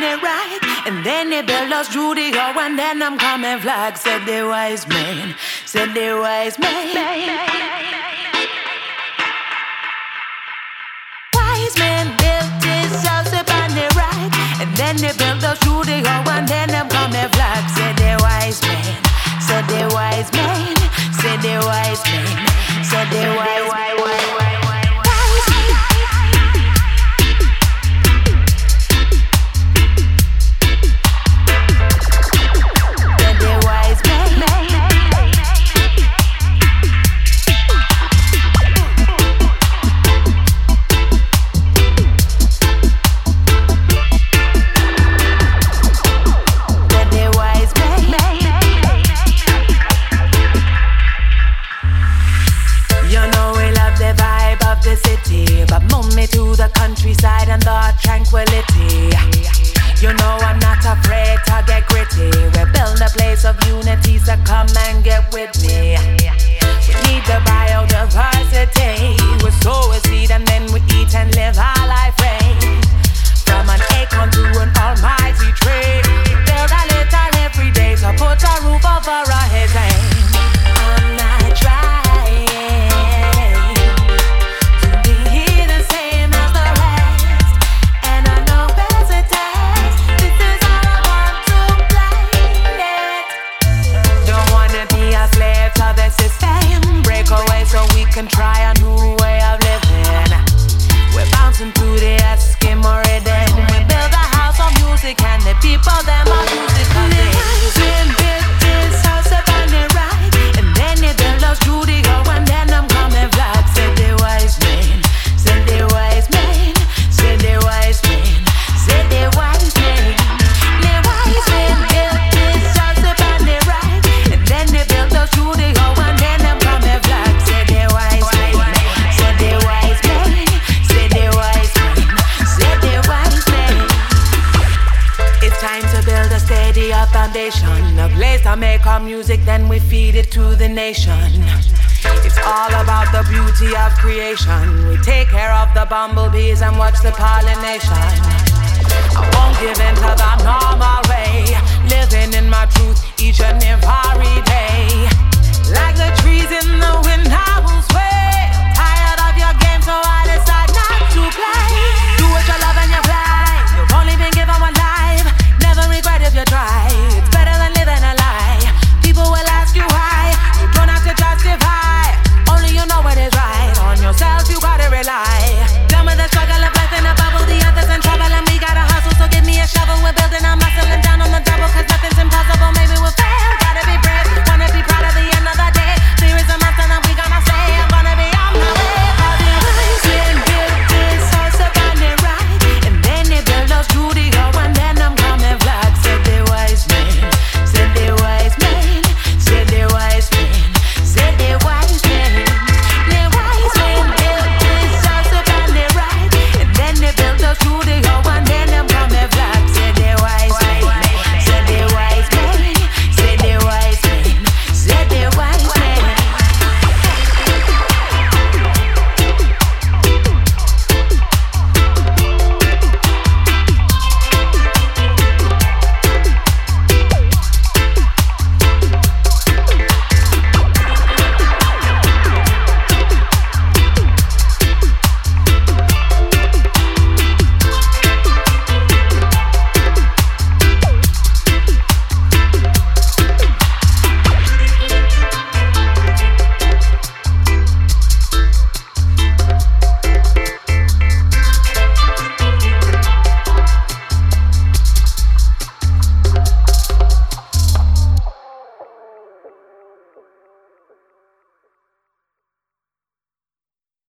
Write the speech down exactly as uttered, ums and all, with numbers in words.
it right. And then they built us Judeo, and then I'm coming flag. Said the wise man, said the wise man. Wise man built his house upon the right. And then they built us Judeo, and then I'm coming flag. Said the wise man, said the wise man, said the wise man, said the wise man. To the countryside and the tranquility. You know I'm not afraid to get gritty. We build a place of unity, so come and get with me. We need the biodiversity. We sow a seed and then we eat and live our life right. From an acorn to an almighty tree. Build a little every day to put a roof over our heads. I'm not trying. So we can try a new way of living. We're bouncing through the Eskimo rhythm. We build a house of music and the people them are music. The wise man built this house up on the right. And then they built us Judeo, and then I'm coming back. Said the wise man, said the wise man, said the wise man, said the wise man. The wise man built this house up on the right. And then they built us Judeo, and then I'm coming back. Foundation, a place to make our music, then we feed it to the nation. It's all about the beauty of creation. We take care of the bumblebees and watch the pollination. I won't give in to